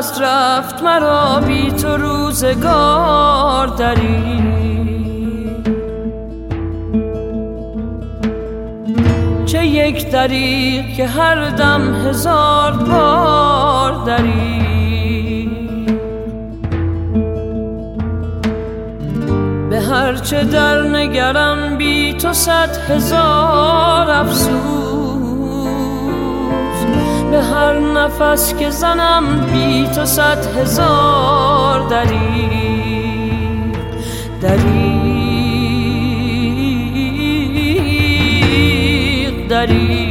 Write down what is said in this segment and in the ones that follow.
دست رفت مرا بی تو روزگار دری. چه یک دریغ که هر دم هزار بار دری. به هر چه در نگرم بی تو 100,000 افسوس. به هر نفس که زنم بی تو 100,000 دری. دری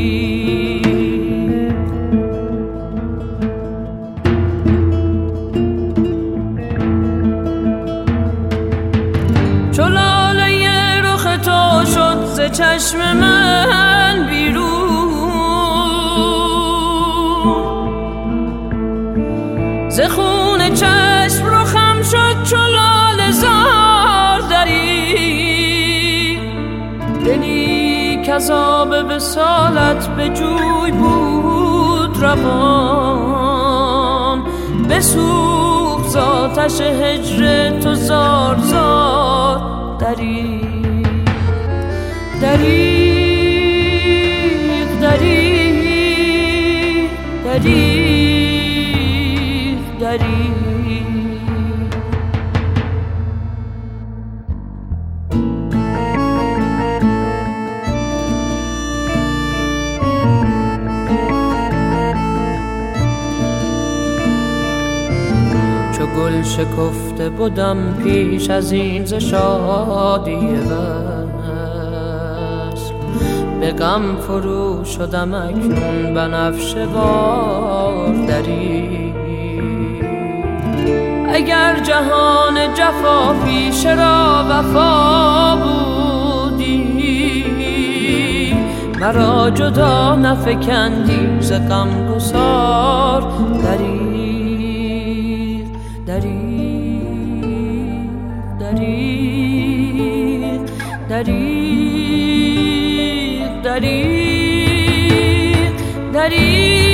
چو لاله رخ تو شد ز چشم من بیرون. ز خون چشم رخم شد چو لاله زار دری. دلی کز آب وصالت به جوی بود روان. بسوخت ز آتش هجر تو زار زار دری. دریغ دریغ دریغ دریغ. چو گل شکفته بودم پیش از این ز شادی وصل. به غم فرو شدم اکنون بنفشه وار دری. اگر جهان جفا پیش را وفا بودی. مرا جدا نفکندی ز غمگسار دری. دریغ دریغ دریغ دریغ دریغ